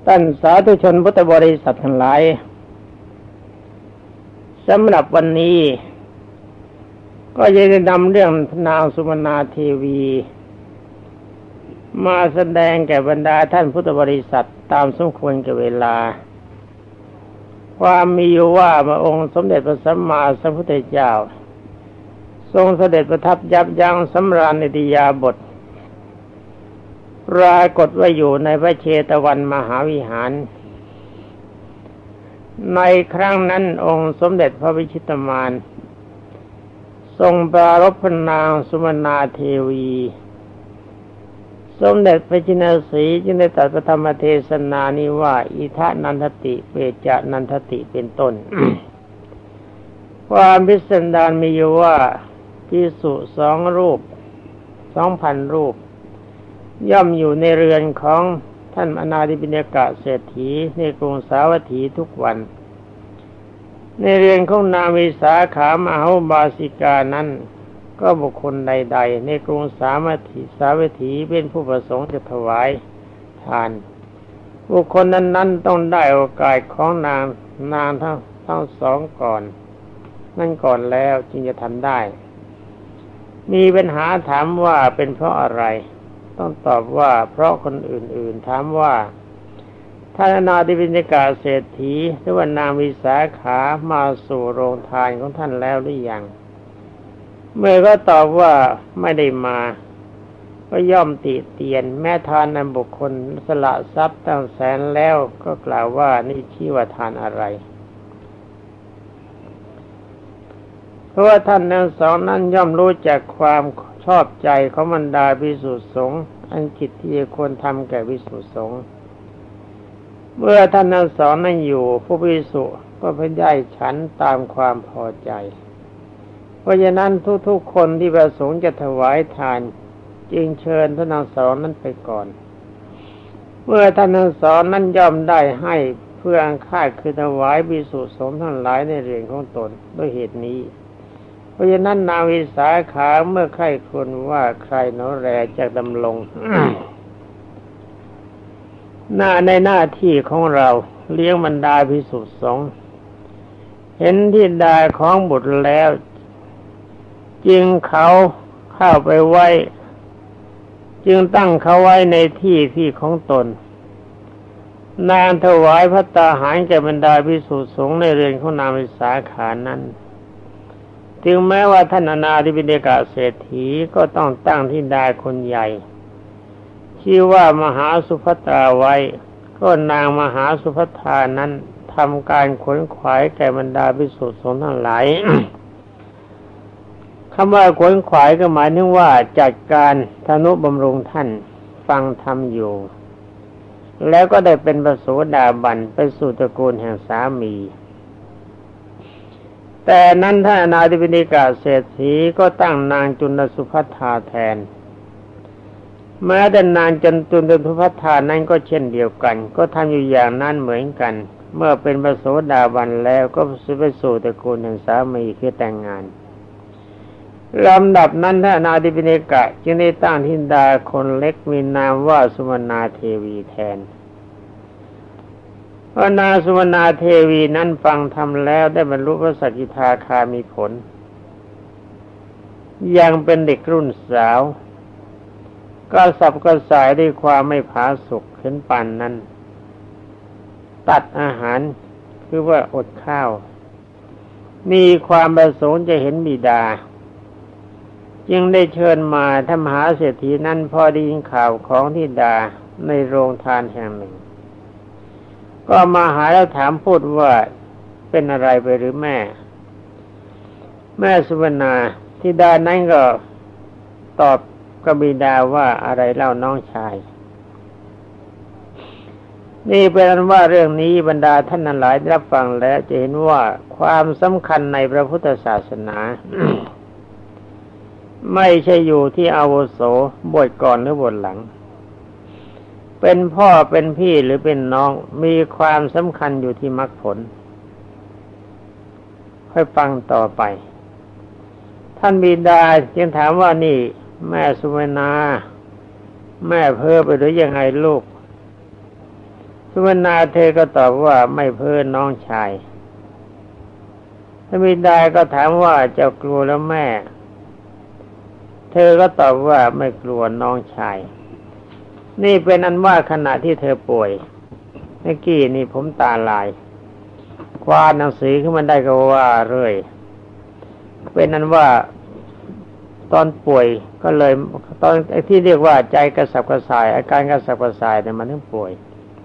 ท่านสาธุชนพุทธบริษัททั้งหลายสำหรับวันนี้ก็จะนำเรื่องนางสุวรรณาเทวีมาแสดงแก่บรรดาท่านพุทธบริษัทตามสมควรแก่เวลาความมีอยู่ว่าพระองค์สมเด็จพระสัมมาสัมพุทธเจ้าทรงเสด็จประทับยับยั้งสำราญอิริยาบถปรากฏว่าอยู่ในพระเชตวันมหาวิหารในครั้งนั้นองค์สมเด็จพระวิชิตมารทรงปรารภพนางสุวรรณาเทวีสมเด็จพระจินสีจึงได้ตรัสพระธรรมเทศนานี้ว่าอิทะนันทติเวจานันทติเป็นต้น ความพิสดารมีอยู่ว่าภิกษุ2 รูป 2,000 รูปย่อมอยู่ในเรือนของท่านอนาถบิณฑิกะเศรษฐีในกรุงสาวัตถีทุกวันในเรือนของนางวิสาขามหาอุบาสิกานั้นก็บุคคลใดๆในกรุงสาวัตถีเป็นผู้ประสงค์จะถวายทานบุคคลนั้นต้องได้โอกาสของนางทั้งสองก่อนนั่นก่อนแล้วจึงจะทำได้มีปัญหาถามว่าเป็นเพราะอะไรต้องตอบว่าเพราะคนอื่นๆถามว่าท่านอนาถบิณฑิกะเศรษฐีหรือว่านางวิสาขามาสู่โรงทานของท่านแล้วหรือยังเมื่อก็ตอบว่าไม่ได้มาก็ย่อมติเตียนแม้ทานนั้นบุคคลสละทรัพย์ตั้งแสนแล้วก็กล่าวว่านี่ชื่อว่าทานอะไรเพราะว่าท่านทั้งสองนั้นย่อมรู้จักความชอบใจของบรรดาภิกษุสงฆ์อันกิจที่ควรทำแก่ภิกษุสงฆ์เมื่อท่านทั้งสองนั้นอยู่ผู้ภิกษุก็พึงได้ฉันตามความพอใจเพราะฉะนั้นทุกๆคนที่ประสงค์จะถวายทานจึงเชิญท่านทั้งสองนั้นไปก่อนเมื่อท่านทั้งสองนั้นย่อมได้ให้เพื่ออังคาดคือถวายภิกษุสงฆ์ทั้งหลายในเรือนของตนด้วยเหตุนี้เพราะฉะนั้นนางวิสาขาเมื่อใคร่ครวญว่าใครหนอแลจะดำรง ในหน้าที่ของเราเลี้ยงบรรดาภิกษุสงฆ์เห็นที่ดาของบุตรแล้วจึงเขาเข้าไปไว้จึงตั้งเขาไว้ในที่ของตนนางถวายภัตตาหารแก่บรรดาภิกษุสงฆ์ในเรือนของนางวิสาขานั้นถึงแม้ว่าท่านอนาถบิณฑิกะเศรษฐีก็ต้องตั้งธิดาคนใหญ่ชื่อว่ามหาสุภัตตาไว้ก็นางมหาสุภัตตานั้นทำการขวนขวายแก่บรรดาภิกษุสงฆ์ทั้งหลาย คำว่าขวนขวายก็หมายถึงว่าจัดการทนุบำรุงท่านฟังธรรมอยู่แล้วก็ได้เป็นพระโสดาบันไปสู่ตระกูลแห่งสามีแต่นั้นท่านอนาถบิณฑิกะเศรษฐีก็ตั้งนางจุลสุภัทธาแทนแม้แต่นางจุลสุภัทธานั้นก็เช่นเดียวกันก็ทำอยู่อย่างนั้นเหมือนกันเมื่อเป็นพระโสดาบันแล้วก็ไปสู่ตระกูลแห่งสามีคือแต่งงานลำดับนั้นท่านอนาถบิณฑิกะจึงได้ตั้งธิดาคนเล็กมีนามว่าสุวรรณาเทวีแทนพระนางสุวรรณาเทวีนั้นฟังธรรมแล้วได้บรรลุพระสกิทาคามีผลยังเป็นเด็กรุ่นสาวก็สับกระส่ายด้วยความไม่ผาสุกเห็นปานนั้นตัดอาหารคือว่าอดข้าวมีความประสงค์จะเห็นบิดาจึงได้เชิญมาท่านมหาเศรษฐีนั้นพอได้ยินข่าวของธิดาในโรงทานแห่งหนึ่งก็มาหาแล้วถามพูดว่าเป็นอะไรไปหรือแม่สุวรรณาธิดานั้นก็ตอบกับบิดาว่าอะไรเล่าน้องชายนี่เป็นว่าเรื่องนี้บรรดาท่านทั้งหลายได้รับฟังแล้วจะเห็นว่าความสำคัญในพระพุทธศาสนา ไม่ใช่อยู่ที่อาวุโสบวชก่อนหรือบวชหลังเป็นพ่อเป็นพี่หรือเป็นน้องมีความสำคัญอยู่ที่มรรคผลค่อยฟังต่อไปท่านบิดาจึงถามว่านี่แม่สุวรรณาแม่เพ้อไปหรือยังไงลูกสุวรรณาเธอก็ตอบว่าไม่เพ้อน้องชายพระบิดาก็ถามว่าเจ้ากลัวแล้วแม่เธอก็ตอบว่าไม่กลัวน้องชายนี่เป็นอันว่าขณะที่เธอป่วยเมื่อกี้นี่ผมตาลายคว้าหนังสือขึ้นมาได้ก็ว่าเรื่อยเป็นอันว่าตอนป่วยก็เลยตอนที่เรียกว่าใจกระสับกระส่ายอาการกระสับกระส่ายเนี่ยมันถึงป่วย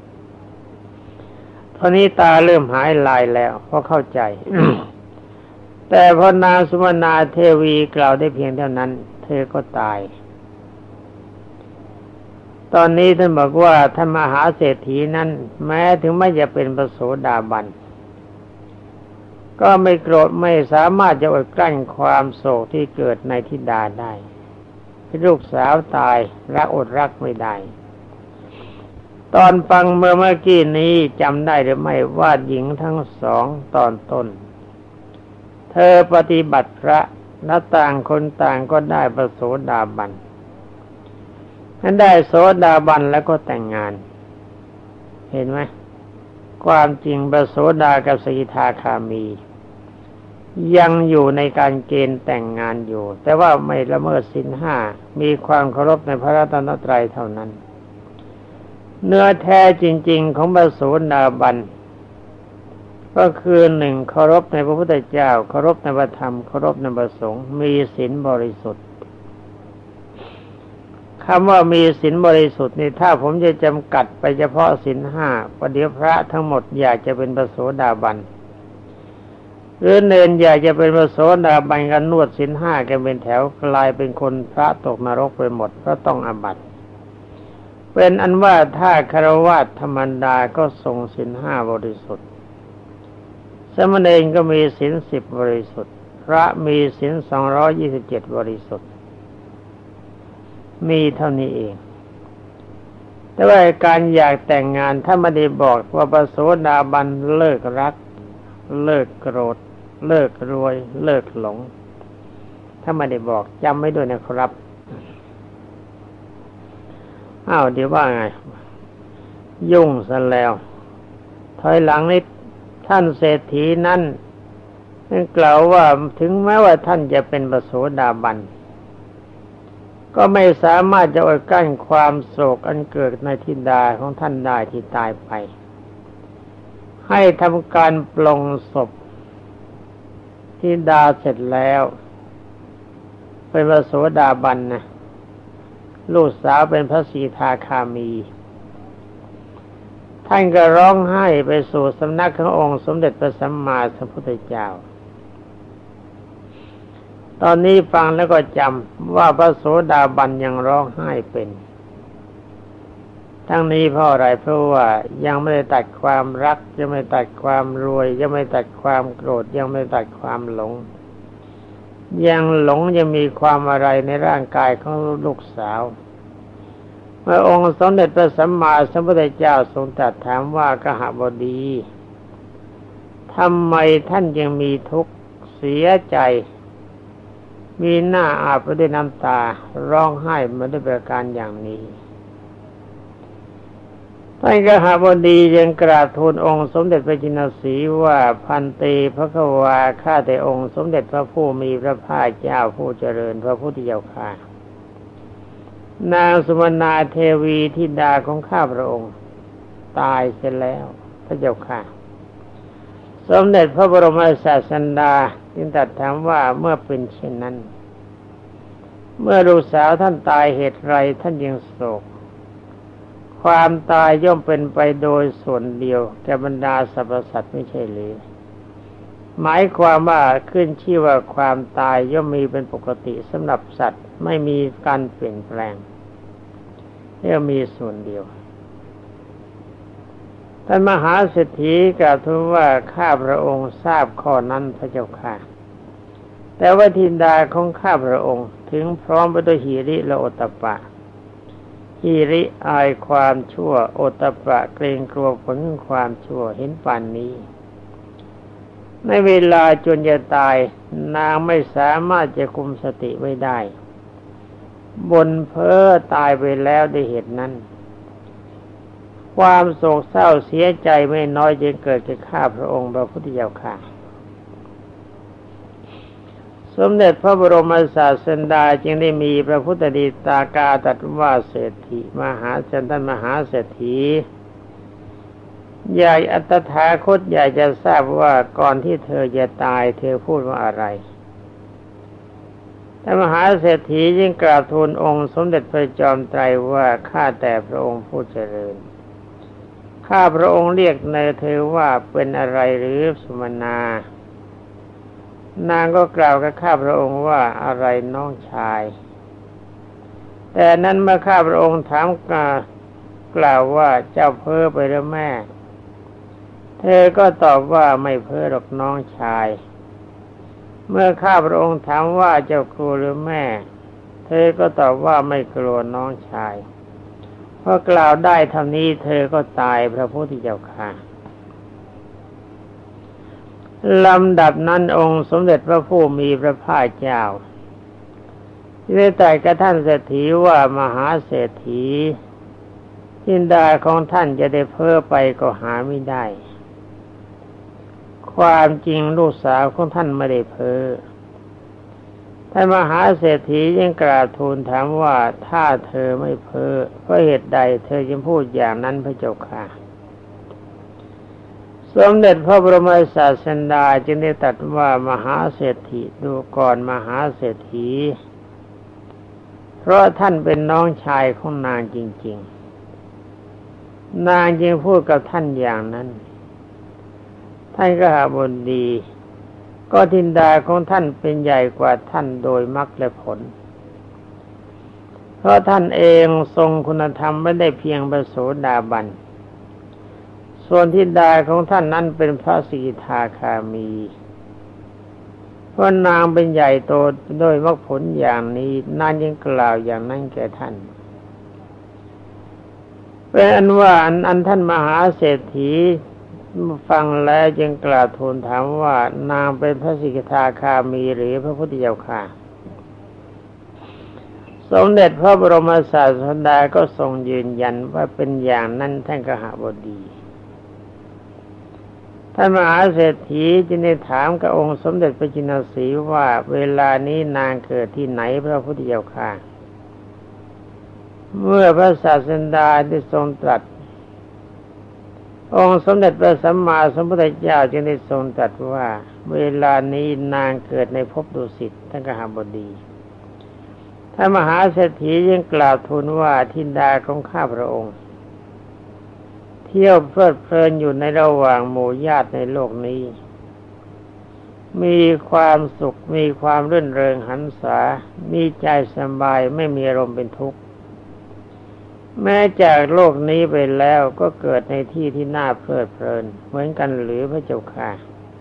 ตอนนี้ตาเริ่มหายลายแล้วเพราะเข้าใจ แต่พอนางสุวรรณาเทวีกล่าวได้เพียงเท่านั้นเธอก็ตายตอนนี้ท่านบอกว่าท่านมหาเศรษฐีนั้นแม้ถึงไม่จะเป็นพระโสดาบันก็ไม่โกรธไม่สามารถจะอดกลั้นความโศกที่เกิดในธิดาได้ที่ลูกสาวตายรักอดรักไม่ได้ตอนฟังเมื่อกี้นี้จำได้หรือไม่ว่าหญิงทั้งสองตอนต้นเธอปฏิบัติพระและต่างคนต่างก็ได้พระโสดาบันนั้นได้โสดาบันแล้วก็แต่งงานเห็นไหมความจริงพระโสดากับสกิทาคามียังอยู่ในการเกณฑ์แต่งงานอยู่แต่ว่าไม่ละเมิดศีลห้ามีความเคารพในพระรัตนตรัยเท่านั้นเนื้อแท้จริงๆของพระโสดาบันก็คือหนึ่งเคารพในพระพุทธเจ้าเคารพในพระธรรมเคารพในพระสงฆ์มีศีลบริสุทธิ์คำว่ามีศีลบริสุทธิ์นี่ถ้าผมจะจำกัดไปเฉพาะศีลห้าประเดี๋ยวพระทั้งหมดอยากจะเป็นพระโสดาบันหรือเนรอยากจะเป็นพระโสดาบันกันนวดศีลห้ากันเป็นแถวกลายเป็นคนพระตกนรกไปหมดเพราะต้องอาบัติเป็นอันว่าถ้าฆราวาสธรรมดาก็ทรงศีลห้าบริสุทธิ์สมณเณรก็มีศีล10บริสุทธิ์พระมีศีล227บริสุทธิ์มีเท่านี้เองแต่ว่าการอยากแต่งงานถ้าไม่ได้บอกว่าพระโสดาบันเลิกรักเลิกโกรธเลิกรวยเลิกหลงถ้าไม่ได้บอกจำไว้ด้วยนะครับเดี๋ยวว่าไงยุ่งซะแล้วถอยหลังนิดท่านเศรษฐีนั้นกล่าวว่าถึงแม้ว่าท่านจะเป็นพระโสดาบันก็ไม่สามารถจะอดกลั้นความโศกอันเกิดในธิดาของท่านได้ที่ตายไปให้ทำการปลงศพธิดาเสร็จแล้วเป็นพระโสดาบันนะลูกสาวเป็นพระสีทาคามีท่านก็ร้องไห้ไปสู่สำนักขององค์สมเด็จพระสัมมาสัมพุทธเจ้าตอนนี้ฟังแล้วก็จำว่าพระโสดาบันยังร้องไห้เป็นทั้งนี้เพราะอะไรเพราะว่ายังไม่ได้ตัดความรักยังไม่ตัดความรวยยังไม่ตัดความโกรธยังไม่ตัดความหลงยังหลงยังมีความอะไรในร่างกายของลูกสาวเมื่อองค์สมเด็จพระสัมมาสัมพุทธเจ้าทรงตรัสถามว่ากหบดีทำไมท่านยังมีทุกข์เสียใจมีหน้าอาบไปด้วยน้ำตาร้องไห้มาด้วยประการอย่างนี้ท่านกหบดียังกราบทูลองค์สมเด็จพระจินสีว่าพันเตพระคะวาข้าแต่องค์สมเด็จพระผู้มีพระภาคเจ้าผู้เจริญพระพุทธเจ้าข้านางสุวรรณาเทวีธิดาของข้าพระองค์ตายเสียแล้วพระเจ้าค่ะสมเด็จพระบรมศาสดาจึงตรัสถามว่าเมื่อเป็นเช่นนั้นเมื่อลูกสาวท่านตายเหตุไรท่านยังโศกความตายย่อมเป็นไปโดยส่วนเดียวแก่บรรดาสรรพสัตว์ไม่ใช่หรือหมายความว่าขึ้นชื่อว่าความตายย่อมมีเป็นปกติสำหรับสัตว์ไม่มีการเปลี่ยนแปลงเรียกมีส่วนเดียวท่านมหาเศรษฐีกล่าวทูลว่าข้าพระองค์ทราบข้อนั้นพระเจ้าค่ะแต่ว่าธิดาของข้าพระองค์ถึงพร้อมไปด้วยหิริและโอตตัปปะหิริอายความชั่วโอตตัปปะเกรงกลัวผลความชั่วเห็นป่านนี้ในเวลาจนจะตายนางไม่สามารถจะคุมสติไว้ได้บนเพ้อตายไปแล้วด้วยเหตุนั้นคความโศกเศร้าเสียใจไม่น้อยจึงเกิดแก่ข้าพระองค์พระพุทธเจ้าค่ะสมเด็จพระบรมศาสดาจึงได้มีพระพุทธดีตากาตรัสว่าเศรษฐีมหาชนท่านมหาเศรษฐีอยากอัตถาคตอยากจะทราบว่าก่อนที่เธอจะตายเธอพูดว่าอะไรท่านมหาเศรษฐีจึงกราบทูลองค์สมเด็จพระจอมไตรว่าข้าแต่พระองค์ผู้เจริญข้าพระองค์เรียกเนยเธอว่าเป็นอะไรหรือสุมนานางก็กล่าวกับข้าพระองค์ว่าอะไรน้องชายแต่นั้นเมื่อข้าพระองค์ถามกล่าวว่าเจ้าเพ้อไปหรือแม่เธอก็ตอบว่าไม่เพ้อหรอกน้องชายเมื่อข้าพระองค์ถามว่าเจ้ากลัวหรือแม่เธอก็ตอบว่าไม่กลัวน้องชายพอกล่าวได้เท่านี้เธอก็ตายพระพุทธเจ้าค่ะลำดับนั้นองค์สมเด็จพระผู้มีพระภาคเจ้าได้ตรัสกับท่านเศรษฐีว่ามหาเศรษฐีทินดาของท่านจะได้เพ้อไปก็หาไม่ได้ความจริงลูกสาวของท่านไม่ได้เพ้อท่านมหาเศรษฐียังกราบทูลถามว่าถ้าเธอไม่เพ้อเพราะเหตุใดเธอจึงพูดอย่างนั้นพระเจ้าค่ะสมเด็จพระบรมศาสดาจึงได้ตรัสว่ามหาเศรษฐีดูก่อนมหาเศรษฐีเพราะท่านเป็นน้องชายของนางจริงๆนางจึงพูดกับท่านอย่างนั้นท่านก็หาบนดีก็ทินดาของท่านเป็นใหญ่กว่าท่านโดยมรรคและผลเพราะท่านเองทรงคุณธรรมไม่ได้เพียงพระโสดาบันส่วนทิดาของท่านนั้นเป็นพระสกิทาคามีเพราะนางเป็นใหญ่โตโดยมรรคผลอย่างนี้นางยังกล่าวอย่างนั้นแก่ท่านเป็นอันว่าอันท่านมหาเศรษฐีฟังแล้วจึงกราบทูลถามว่านางเป็นพระสกิทาคามีหรือพระพุทธเจ้าค่ะสมเด็จพระบรมศาสดาก็ทรงยืนยันว่าเป็นอย่างนั้นท่านกหบดีท่านมหาเศรษฐีจึงได้ถามกับองค์สมเด็จพระจินสีว่าเวลานี้นางเกิดที่ไหนพระพุทธเจ้าค่ะเมื่อพระศาสดาได้ทรงตรัสองค์สมเด็จพระสัมมาสัมพุทธเจ้าจึงได้ทรงตรัสว่าเวลานี้นางเกิดในภพดุสิตท่านกหบดีท่านมหาเศรษฐียังกล่าวทูลว่าทิดาของข้าพระองค์เที่ยวเพลิดเพลินอยู่ในระหว่างหมู่ญาติในโลกนี้มีความสุขมีความรื่นเริงหันษามีใจสบายไม่มีอารมณ์เป็นทุกข์แม้จากโลกนี้ไปแล้วก็เกิดในที่ที่น่าเพลิดเพลินเหมือนกันหรือพระเจ้าค่ะ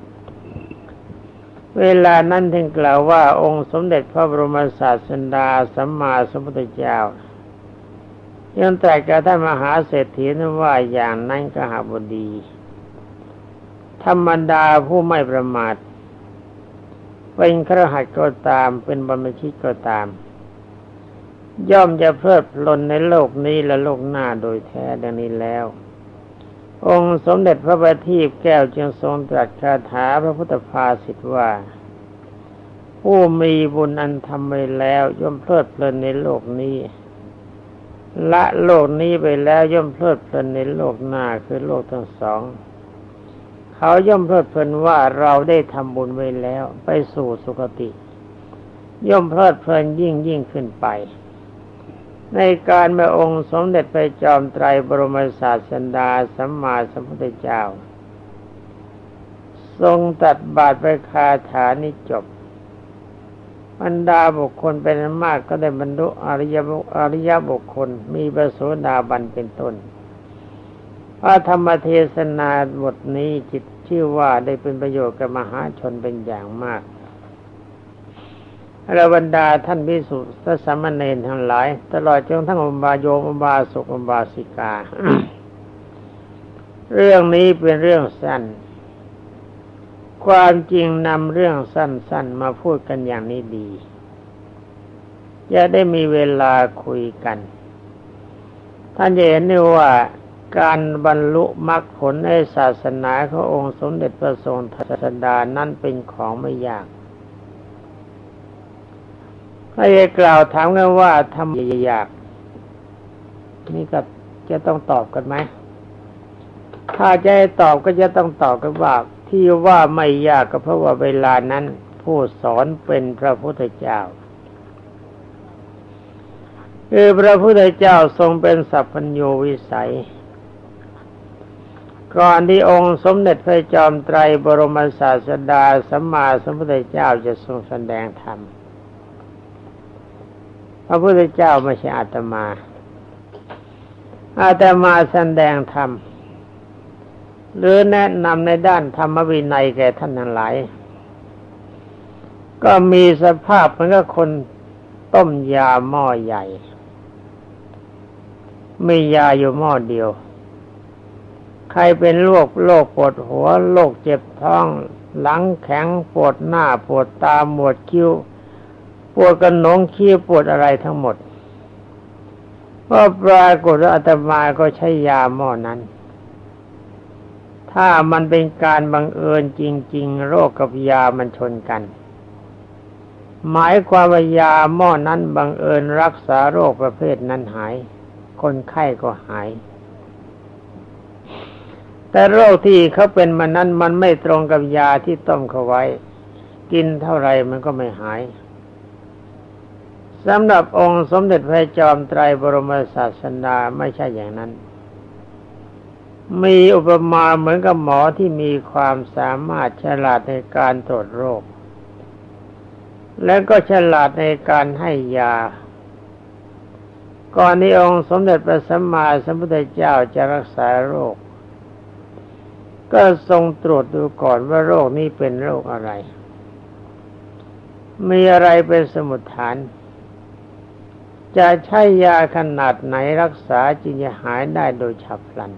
เวลานั้นท่านกล่าวว่าองค์สมเด็จพระบรมศาสดาสัมมาสัมพุทธเจ้ายังตรัสกับท่านมหาเศรษฐีนั้นว่าอย่างนั้นกหบดีธรรมดาผู้ไม่ประมาทเป็นคฤหัสถ์ก็ตามเป็นบรรพชิตก็ตามย่อมจะเพลิดเพลินในโลกนี้และโลกหน้าโดยแท้ดังนี้แล้วองค์สมเด็จพระบัณฑิตแก้วจึงทรงตรัสคาถาพระพุทธภาษิตว่าผู้มีบุญอันทำไว้แล้วย่อมเพลิดเพลินในโลกนี้ละโลกนี้ไปแล้วย่อมเพลิดเพลินในโลกหน้าคือโลกทั้งสองเขาย่อมเพลิดเพลินว่าเราได้ทำบุญไว้แล้วไปสู่สุคติย่อมเพลิดเพลินยิ่งขึ้นไปในการเมื่อองค์สมเด็จพระจอมไตรบรมศาสดาสัมมาสัมพุทธเจ้าทรงตรัสบาทประคาถานี้จบบรรดาบุคคลเป็นมากก็ได้บรรลุอริยบุคคลมีพระโสดาบันเป็นต้นพระธรรมเทศนาบทนี้จิตชื่อว่าได้เป็นประโยชน์กับมหาชนเป็นอย่างมากและบรรดาท่านภิกษุและสามเณรทั้งหลายตลอดจนทั้งอุบาโยมอุบาสกอุบาสิกา เรื่องนี้เป็นเรื่องสั้นความจริงนำเรื่องสั้นๆมาพูดกันอย่างนี้ดีจะได้มีเวลาคุยกันท่านจะเห็นได้ว่าการบรรลุมรรคผลในศาสนาขององค์สมเด็จพระทรงศาสดานั้นเป็นของไม่ยากถ้าจะกล่าวถามกันว่าทำยากนี่ก็จะต้องตอบกันไหมถ้าจะให้ตอบก็จะต้องตอบกันว่าที่ว่าไม่ยากก็เพราะว่าเวลานั้นผู้สอนเป็นพระพุทธเจ้าคือพระพุทธเจ้าทรงเป็นสัพพัญญูวิสัยก่อนที่องค์สมเด็จพระจอมไตรบรมศาสดาสัมมาสัมพุทธเจ้าจะทรงแสดงธรรมพระพุทธเจ้าไม่ใช่อาตมาแสดงธรรมหรือแนะนำในด้านธรรมวินัยแก่ท่านทั้งหลายก็มีสภาพเหมือนกับคนต้มยาหม้อใหญ่มียาอยู่หม้อเดียวใครเป็นโรคปวดหัวโรคเจ็บท้องหลังแข็งปวดหน้าปวดตาปวดคิ้วปวดกระหนงขี้ปวดอะไรทั้งหมดก็ปรากฏว่าอาตมาก็ใช้ยาหม้อนั้นถ้ามันเป็นการบังเอิญจริงๆโรคกับยามันชนกันหมายความว่ายาหม้อนั้นบังเอิญรักษาโรคประเภทนั้นหายคนไข้ก็หายแต่โรคที่เขาเป็นมานั้นมันไม่ตรงกับยาที่ต้มเขาไว้กินเท่าไรมันก็ไม่หายสำหรับองค์สมเด็จพระจอมไตรบรมศาสดาไม่ใช่อย่างนั้นมีอุปมาเหมือนกับหมอที่มีความสามารถฉลาดในการตรวจโรคและก็ฉลาดในการให้ยาก่อนที่องค์สมเด็จพระสัมมาสัมพุทธเจ้าจะรักษาโรคก็ทรงตรวจดูก่อนว่าโรคนี้เป็นโรคอะไรมีอะไรเป็นสมุฏฐานจะใช้ยาขนาดไหนรักษาจึงจะหายได้โดยฉับพลัน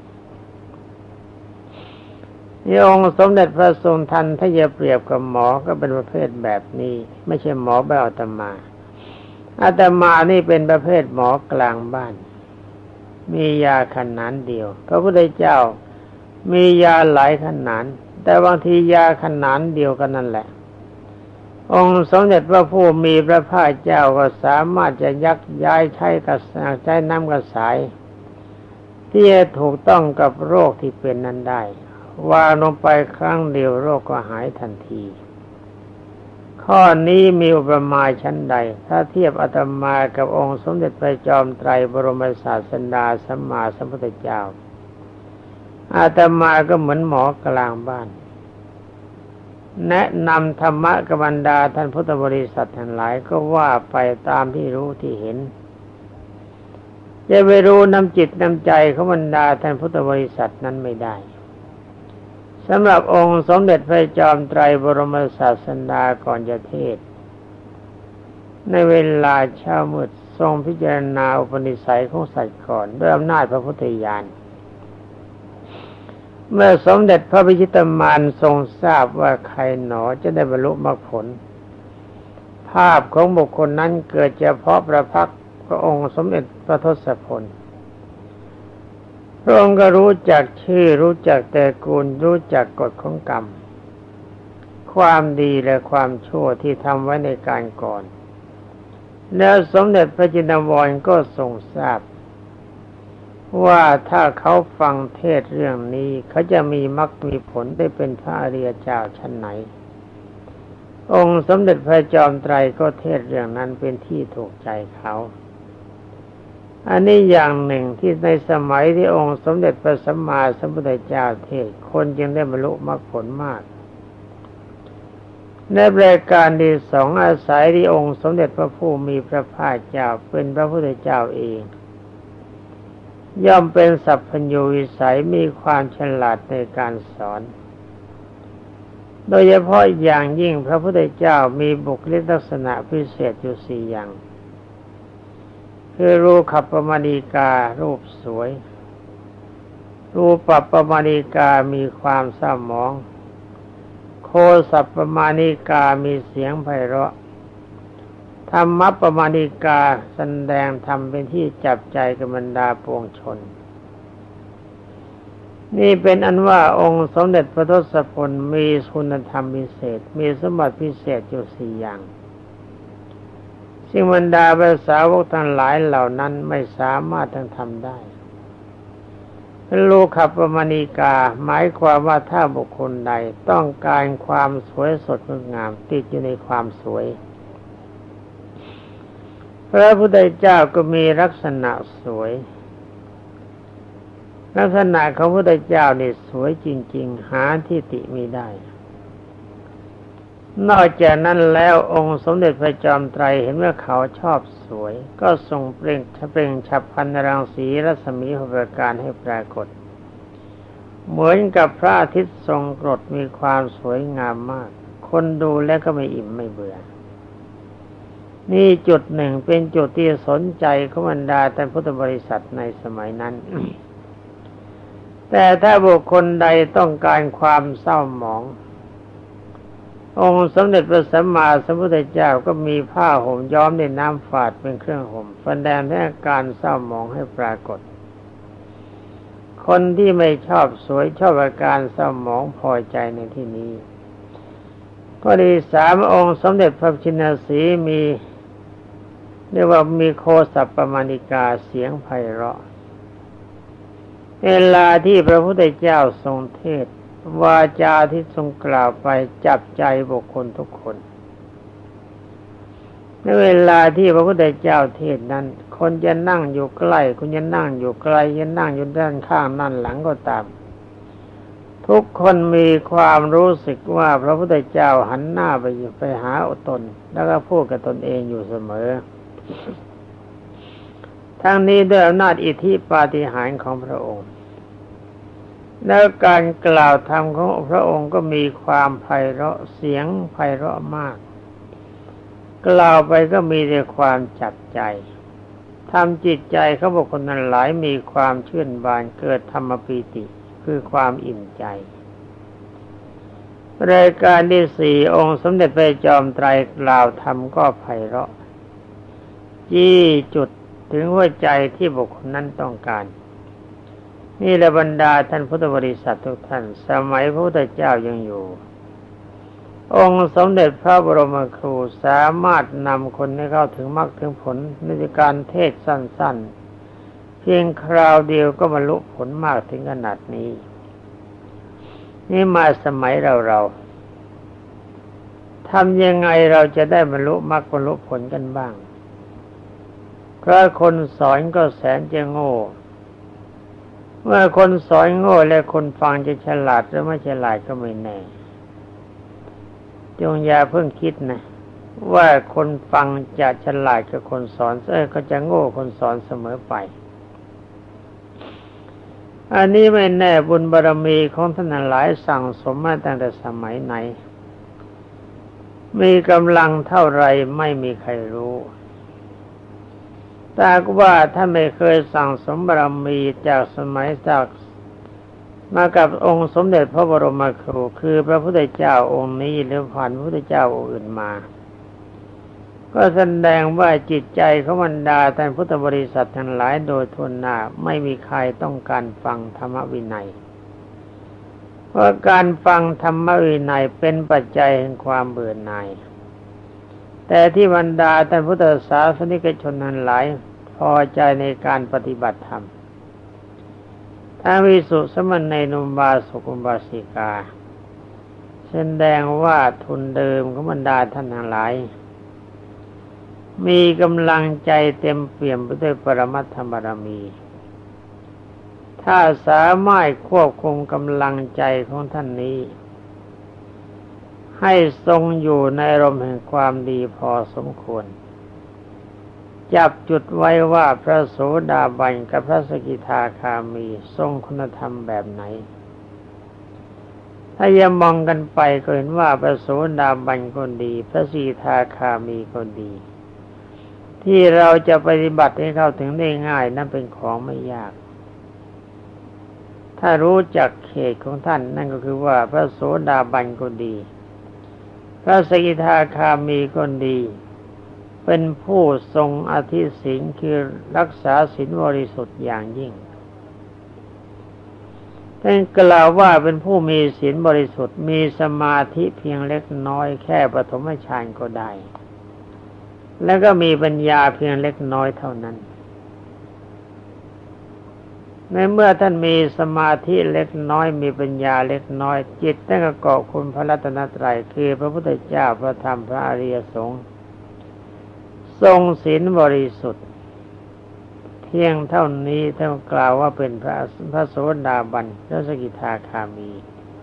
นี่องค์สมเด็จพระทรงทันถ้าจะเปรียบกับหมอก็เป็นประเภทแบบนี้ไม่ใช่หมอแบบอาตมานี่เป็นประเภทหมอกลางบ้านมียาขนาดเดียวพระพุทธเจ้ามียาหลายขนาดแต่บางทียาขนาดเดียวกันนั่นแหละองค์สมเด็จพระผู้มีพระภาคเจ้าก็สามารถจะยักย้ายใช้น้ำกระสายที่จะถูกต้องกับโรคที่เป็นนั้นได้วางลงไปครั้งเดียวโรคก็หายทันทีข้อนี้มีอุปมาชั้นใดถ้าเทียบอาตมากับองค์สมเด็จพระจอมไตรบรมศาสดาสัมมาสัมพุทธเจ้าอาตมาก็เหมือนหมอกลางบ้านแนะนำธรรมะกับบรรดาท่านพุทธบริษัททั้งหลายก็ว่าไปตามที่รู้ที่เห็นจะไปรู้น้ำจิตน้ำใจของบรรดาท่านพุทธบริษัทนั้นไม่ได้สำหรับองค์สมเด็จพระจอมไตรบรมศาสดาก่อนจะเทศน์ในเวลาเช้ามืดทรงพิจารณาอุปนิสัยของสัตว์ก่อนด้วยอำนาจพระพุทธญาณเมื่อสมเด็จพระพิชิตมารทรงทราบว่าใครหนอจะได้บรรลุมรรคผลภาพของบุคคลนั้นเกิดเฉพาะประภักตร์พระองค์สมเด็จพระทศพลพระองค์ก็รู้จักชื่อรู้จักตระกูลรู้จักกฎของกรรมความดีและความชั่วที่ทำไว้ในการก่อนแล้วสมเด็จพระจินวรก็ทรงทราบว่าถ้าเขาฟังเทศเรื่องนี้เขาจะมีมรรคมีผลได้เป็นพระอริยเจ้าชั้นไหนองค์สมเด็จพระจอมไตรก็เทศเรื่องนั้นเป็นที่ถูกใจเขาอันนี้อย่างหนึ่งที่ในสมัยที่องค์สมเด็จพระสัมมาสัมพุทธเจ้าเทศคนจึงได้บรรลุมรรคผลมากในรายการที่สองอาศัยที่องค์สมเด็จพระผู้มีพระภาคเจ้าเป็นพระพุทธเจ้าเองย่อมเป็นสัพพัญญูวิสัยมีความฉลาดในการสอนโดยเฉพาะอย่างยิ่งพระพุทธเจ้ามีบุคลิกลักษณะพิเศษอยู่สี่อย่างคือรูขัปปมาณิการูปสวยรูปัปปมาณิกามีความเศร้าหมองโคสัปปมาณิกามีเสียงไพเราะธรรมปมาณิกาแสดงธรรมเป็นที่จับใจกับบรรดาปวงชนนี่เป็นอันว่าองค์สมเด็จพระทศพลมีคุณธรรมพิเศษมีสมบัติพิเศษอยู่สี่อย่างซึ่งบรรดาพระสาวกทั้งหลายเหล่านั้นไม่สามารถทำได้โลคัปปมาณิกาหมายความว่าถ้าบุคคลใดต้องการความสวยสดงดงามติดอยู่ในความสวยพระพุทธเจ้าก็มีลักษณะสวยลักษณะของพระพุทธเจ้านี่สวยจริงๆหาที่ติมิได้นอกจากนั้นแล้วองค์สมเด็จพระจอมไตรเห็นว่าเขาชอบสวยก็ทรงเปล่งฉับพลันรังสีรัศมีหกประการให้ปรากฏเหมือนกับพระอาทิตย์ทรงกรดมีความสวยงามมากคนดูแล้วก็ไม่อิ่มไม่เบื่อนี่จุดหนึ่งเป็นจุดที่สนใจของบรรดาท่านพุทธบริษัทในสมัยนั้น แต่ถ้าบุคคลใดต้องการความเศร้าหมององค์สมเด็จพระสัมมาสัมพุทธเจ้าก็มีผ้าห่มย้อมด้วยน้ำฝาดเป็นเครื่องห่มแสดงถึงอาการเศร้าหมองให้ปรากฏคนที่ไม่ชอบสวยชอบอาการเศร้าหมองพอใจในที่นี้ก็ดีสามองค์สมเด็จพระชินสีมีเรียกว่ามีโคสัปปมาณิกาเสียงไพเราะเวลาที่พระพุทธเจ้าทรงเทศน์วาจาที่ทรงกล่าวไปจับใจบุคคลทุกคนในเวลาที่พระพุทธเจ้าเทศน์นั้นคนจะนั่งอยู่ใกล้คุณจะนั่งอยู่ไกลจะนั่งอยู่ด้านข้างนั่นหลังก็ตามทุกคนมีความรู้สึกว่าพระพุทธเจ้าหันหน้าไปหาตนแล้วก็พูดกับตนเองอยู่เสมอทั้งนี้ด้วยอำนาจอิทธิปาฏิหาริย์ของพระองค์แล้วการกล่าวธรรมของพระองค์ก็มีความไพเราะเสียงไพเราะมากกล่าวไปก็มีแต่ความจับใจทำจิตใจเขาบุคคลนั้นหลายมีความชื่นบานเกิดธรรมปีติคือความอิ่มใจรายการที่สี่องค์สมเด็จพระจอมไตรกล่าวธรรมก็ไพเราะจี้จุดถึงหัวใจที่บุคคลนั้นต้องการนี่แหละบรรดาท่านพุทธบริษัททุกท่านสมัยพระพุทธเจ้ายังอยู่องค์สมเด็จพระบรมครูสามารถนำคนให้เข้าถึงมรรคถึงผลในการเทศน์สั้นๆเพียงคราวเดียวก็บรรลุผลมากถึงขนาดนี้นี่มาสมัยเราทำยังไงเราจะได้บรรลุมรรคบรรลุผลกันบ้างเพราะคนสอนก็แสนจะโง่เมื่อคนสอนโง่และคนฟังจะฉลาดหรือไม่ฉลาดก็ไม่แน่จงอย่าเพิ่งคิดนะว่าคนฟังจะฉลาดกับคนสอนก็จะโง่คนสอนเสมอไปอันนี้ไม่แน่บุญบารมีของท่านหลายสั่งสมมาตั้งแต่สมัยไหนมีกำลังเท่าไรไม่มีใครรู้แต่ว่าถ้าไม่เคยสั่งสมบารมีจากสมัยจากมากับองค์สมเด็จพระบรมครูคือพระพุทธเจ้าองค์นี้หรือผ่านพระพุทธเจ้าองค์อื่นมาก็แสดงว่าจิตใจของบรรดาท่านพุทธบริษัททั้งหลายโดยทั่วหน้าไม่มีใครต้องการฟังธรรมวินัยเพราะการฟังธรรมวินัยเป็นปัจจัยแห่งความเบื่อหน่ายแต่ที่บรรดาท่านพุทธศาสนิกชนทั้งหลายพอใจในการปฏิบัติธรรมทั้งภิกษุสามเณรอุบาสกอุบาสิกาแสดงว่าทุนเดิมของบรรดาท่านทั้งหลายมีกำลังใจเต็มเปี่ยมไปด้วยปรมัตถบารมีถ้าสามารถควบคุมกำลังใจของท่านนี้ให้ทรงอยู่ในอารมณ์แห่งความดีพอสมควรจับจุดไว้ว่าพระโสดาบันกับพระสกิทาคามีทรงคุณธรรมแบบไหนถ้าอย่ามองกันไปก็เห็นว่าพระโสดาบันก็ดีพระสกิทาคามีก็ดีที่เราจะปฏิบัติให้เข้าถึงได้ง่ายนั่นเป็นของไม่ยากถ้ารู้จักเขตของท่านนั่นก็คือว่าพระโสดาบันก็ดีพระสกิทาคามีก็ดีเป็นผู้ทรงอธิศีลคือรักษาศีลบริสุทธิ์อย่างยิ่งท่านกล่าวว่าเป็นผู้มีศีลบริสุทธิ์มีสมาธิเพียงเล็กน้อยแค่ปฐมฌานก็ได้แล้วก็มีปัญญาเพียงเล็กน้อยเท่านั้นในเมื่อท่านมีสมาธิเล็กน้อยมีปัญญาเล็กน้อยจิตท่านก็เกาะคุณพระรัตนตรัยคือพระพุทธเจ้าพระธรรมพระอริยสงฆ์ทรงศีลบริสุทธิ์เพียงเท่านี้ท่านกล่าวว่าเป็นพระโสดาบันพระสกิทาคามี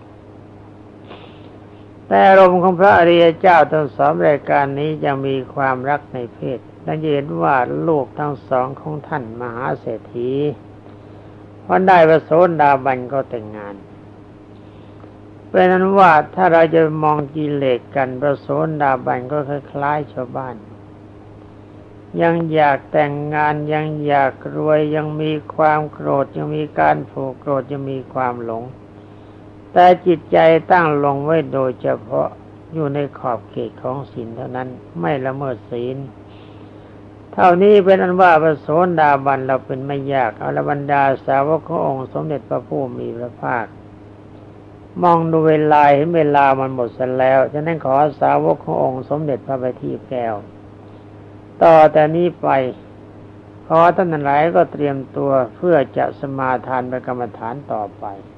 แต่อารมณ์ของพระอริยเจ้าทั้งสองรายการนี้ยังมีความรักในเพศและเห็นว่าลูกทั้งสองของท่านมหาเศรษฐีพอได้พระโสดาบันก็แต่งงานเป็นนั้นว่าถ้าเราจะมองกิเลสกันพระโสดาบันก็คล้ายๆชาวบ้านยังอยากแต่งงานยังอยากรวยยังมีความโกรธยังมีการผูกโกรธยังมีความหลงแต่จิตใจตั้งลงไว้โดยเฉพาะอยู่ในขอบเขตของศีลเท่านั้นไม่ละเมิดศีลเท่านี้เป็นอันว่าพระโสดาบันเราเป็นไม่ยากอรบรรดาสาวกขององค์สมเด็จพระผู้มีพระภาคมองดูเวลาเห็นเวลามันหมดเสียแล้วฉะนั้นขอสาวกขององค์สมเด็จพระบัณฑิตแก้วต่อแต่นี้ไปขอท่านทั้งหลายก็เตรียมตัวเพื่อจะสมาทานพระกรรมฐานต่อไป